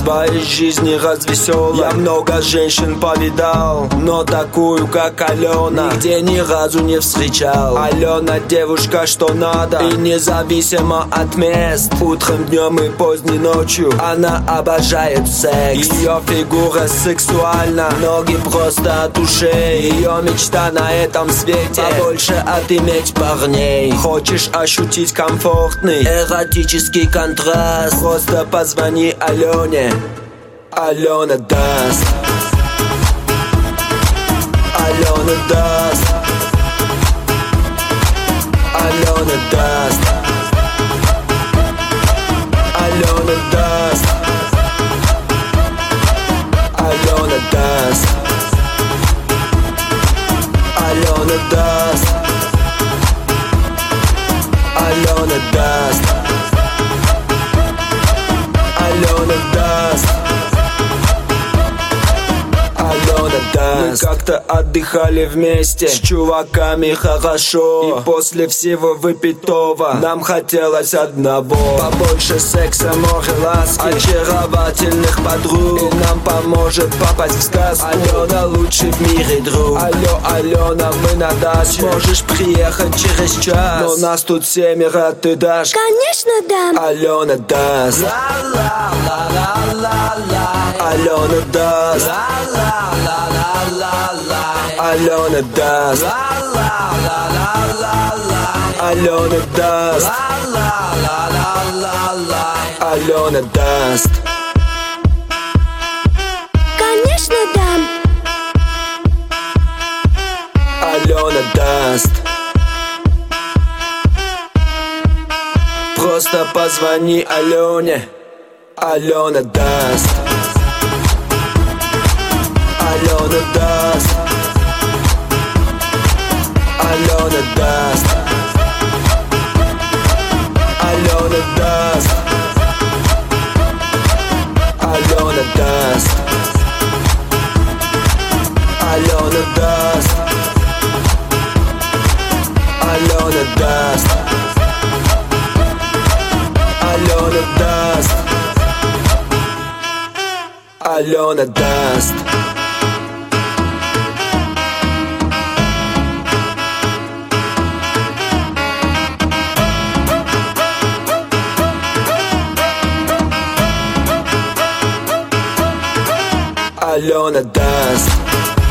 своей жизни развеселой. Я много женщин повидал, но такую, как Алена, нигде ни разу не встречал. Алена девушка, что надо, и независимо от мест. Утром, днем и поздней ночью она обожает секс. Ее фигура сексуальна, ноги просто от ушей. Ее мечта на этом свете побольше отыметь парней. Хочешь ощутить комфортный эротический контраст? Просто позвони Алене, Алена даст. Алена даст. Алена даст. Алена даст. Алена даст. Алена даст. Алена даст. Алена даст. Алена даст. Мы как-то отдыхали вместе с чуваками хорошо, и после всего выпитого нам хотелось одного: побольше секса, море ласки, очаровательных подруг. И нам поможет попасть в сказку Алена, лучший в мире друг. Алло, Алена, мы на даче, можешь приехать через час? Но нас тут 7, ты дашь? Конечно дам. Алена даст. Алена даст. Алена даст. Алена даст. Алена даст. Конечно дам. Алена даст. Просто позвони Алене, Алена даст. Алена даст. Алена даст. Алена даст. Алена даст. Алена даст. Алена даст. Алена даст. Алена даст. Алена даст.